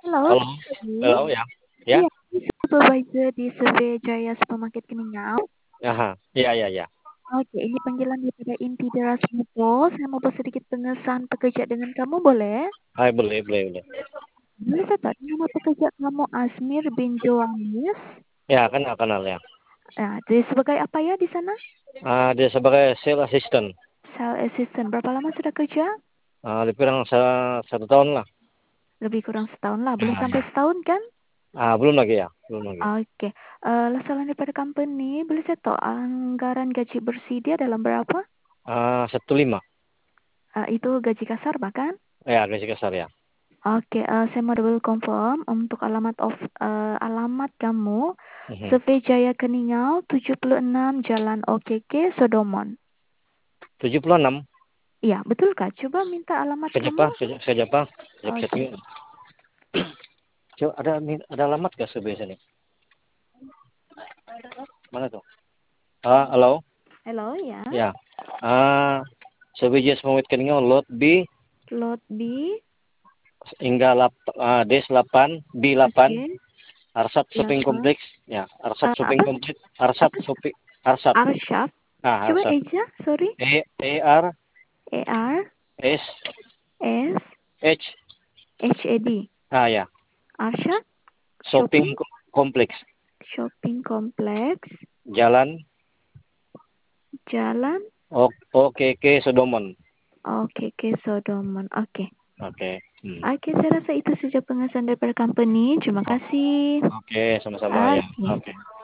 Halo, Halo, Kak. halo ya, ya, Iya, ini supervisor di Survey Jaya Supermarket Keningau. aha, iya iya iya, Oke, ini panggilan daripada inti Deras Muto. Saya mau bersedikit pengesahan pekerja dengan kamu, boleh? hai boleh boleh boleh, Boleh saya tahu nama pekerja kamu Asmir bin Joanis? ya kenal kenal ya, Nah, jadi sebagai apa ya di sana? dia sebagai sales assistant, Sales assistant. Berapa lama sudah kerja? lebih kurang 1 tahun lah, Lebih kurang setahun lah. Belum ya sampai ya, setahun kan? belum lagi ya, belum lagi, Oke. Lasaran daripada company, boleh saya tahu anggaran gaji bersih dia dalam berapa? 1,5, Itu gaji kasar bahkan? ya gaji kasar ya, Oke, saya mau double confirm untuk alamat kamu mhm. Survey Jaya Keningau 76 Jalan OKK Sodomon. 76, Iya, betul kah? Coba minta alamat kamu. saya Jepang, Oke. coba ada alamat gak sebelah sini, mana tuh, halo, Halo ya. ya, sebelah Smawit Keningau lot B Lot B. hingga D8 B8 Oke. Arsat Shopping 8. Complex, ya, Arsat Shopping Apa? Complex, Arsat Apa? Shopping, Arsat, Arshaf. Coba Arsat, Eja, sorry. R E R S S H, H A D. ya, Arshaf Shopping Shopping Complex, Shopping Complex. Jalan Jalan. OKK Sodomon, Oke, ke Sodomon. Oke. oke, Oke, saya rasa itu saja pengesahan daripada company. Terima kasih. oke, sama-sama ya, Oke. oke.